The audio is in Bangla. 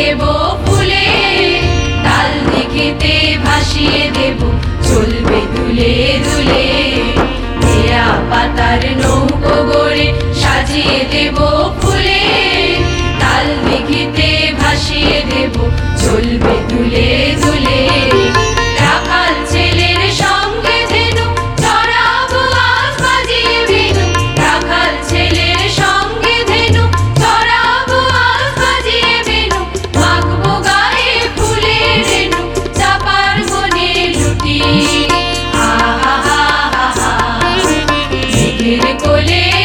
দেব ফুলে, তাল দিঘিতে ভাসিয়ে দেব চলবে দুলে দুলে। দেয়া পাতার নৌকো গড়ে সাজিয়ে দেব ফুলে, তাল দিঘিতে ভাসিয়ে দেব চলবে দুলে দুলে। রাখাল ছেলের সঙ্গে ধেনু চড়াবো আজ বাজিয়ে বেনু, রাখাল ছেলের সঙ্গে ধেনু চড়াবো আজ বাজিয়ে বেনু। মাখবো গায়ে ফুলের রেণু, চাপার বনে লুটি। আহা হা হা হা, মেঘের কোলে